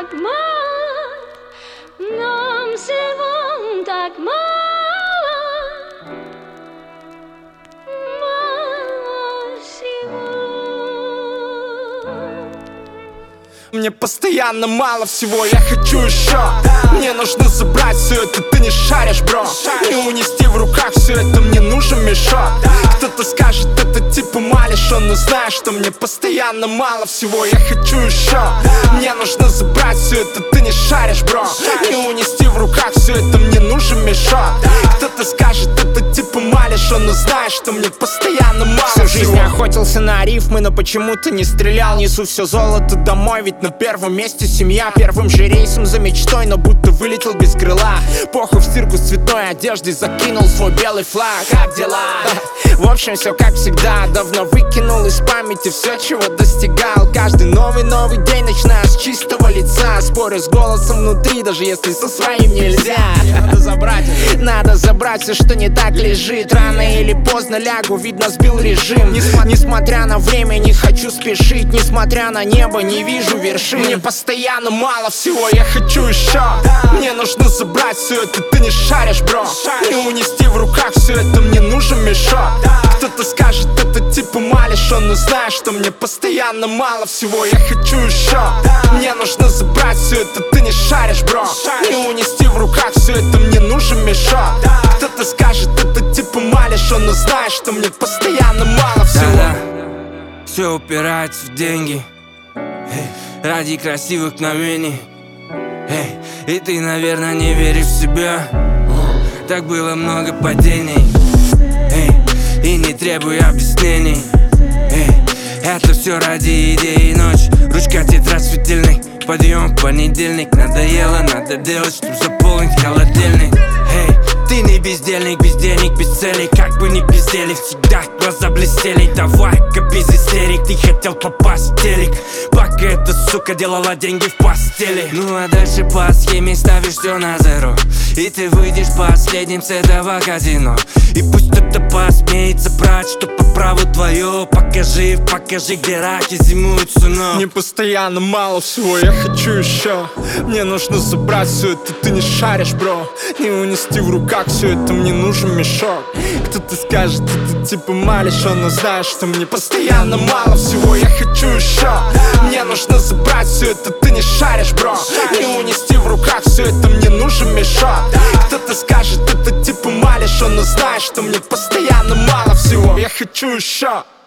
так мало, нам всего так мало. Мне постоянно мало всего, я хочу еще. Мне нужно забрать все это, ты не шаришь, бро. Не унести в руках все это, мне нужен мешок. Кто-то скажет, это типа малишон, но знаешь, что мне постоянно мало всего, я хочу еще. Мне нужно забрать все это, ты не шаришь, бро. Не унести в руках все это, мне нужен мешок. Кто-то скажет, это типа малишон, но знаешь, что мне постоянно мало всего. Всю жизнь охотился на рифмы, но почему-то не стрелял. Несу все золото домой, ведь на первом месте семья. Первым же рейсом за мечтой, но будто вылетел без крыла. Похуй в цирку с цветной одеждой, закинул свой белый флаг. Как дела? В общем, все как всегда. Давно выкинул из памяти все, чего достигал. Каждый новый день, начиная с чистого лица. Спорю с голосом внутри, даже если со своим нельзя. Надо забрать все, что не так лежит. Рано или поздно лягу, видно сбил режим. Несмотря на время, не хочу спешить. Несмотря на небо, не вижу вершин. Мне постоянно мало всего, я хочу еще. Мне нужно забрать все это, ты не шаришь, бро. Не унести в руках все это, мне нужен мешок. Кто-то скажет, это типа малишон, но знаешь, что мне постоянно мало всего, я хочу еще. Мне нужно забрать все это, ты не шаришь, бро. Не унести в руках все это, мне нужен мешок. Кто-то скажет, это типа малишон, но знаешь, что мне постоянно мало всего. Все упирается в деньги, ради красивых мгновений. И ты, наверное, не веришь в себя. Так было много падений, и не требуй объяснений. Это все ради идеи. Ночь, ручка, тетрадь, светильник. Подъем в понедельник. Надо делать, чтоб заполнить холодильник. Ты не бездельник, без денег, без целей. Как бы ни пиздели, всегда глаза блестели. Давай-ка без истерик, ты хотел попасть в телек, пока эта сука делала деньги в постели. Ну а дальше по схеме ставишь все на зеро, и ты выйдешь последним с этого казино. И пусть кто-то посмеется брать, что по праву твое. Покажи, где раки зимуют всю ночь. Мне постоянно мало всего, я хочу еще. Мне нужно забрать все это, ты не шаришь, бро. Не унести в руках все это, мне нужен мешок. Кто-то скажет, это типа малишон, но знаешь, что мне постоянно мало всего, я хочу еще. Мне нужно забрать все это, ты не шаришь, бро. Не унести в руках все это, мне нужен мешок. Кто-то скажет, это типа малишон, но знаешь, что мне постоянно мало всего, я хочу еще.